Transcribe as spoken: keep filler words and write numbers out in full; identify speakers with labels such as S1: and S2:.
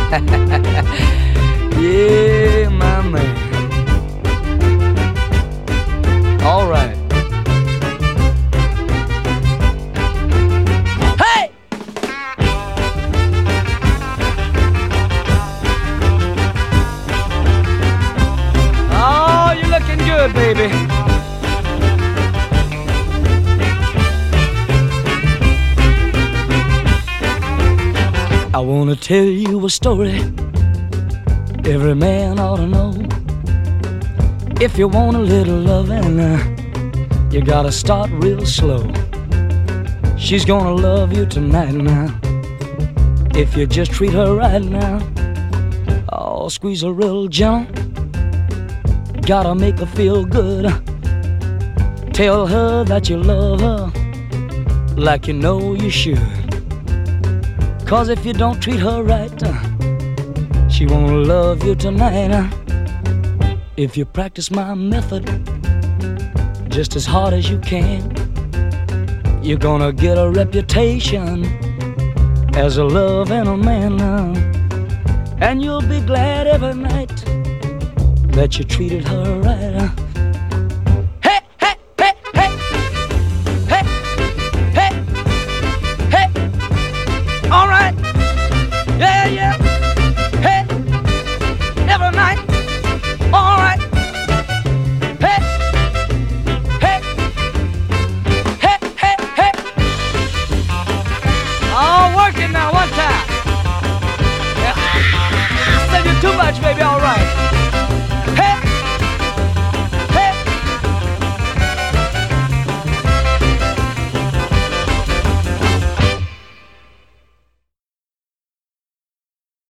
S1: Yeah, my man. All right. Hey! Oh, you're looking good, baby. I wanna tell you a story every man ought to know. If you want a little loving, uh, you gotta start real slow. She's gonna love you tonight now, if you just treat her right now. Oh, squeeze her real gentle, gotta make her feel good. Tell her that you love her like you know you should. 'Cause if you don't treat her right, uh, she won't love you tonight. uh. If you practice my method just as hard as you can, you're gonna get a reputation as a loving a man. uh. And you'll be glad every night that you treated her right. uh.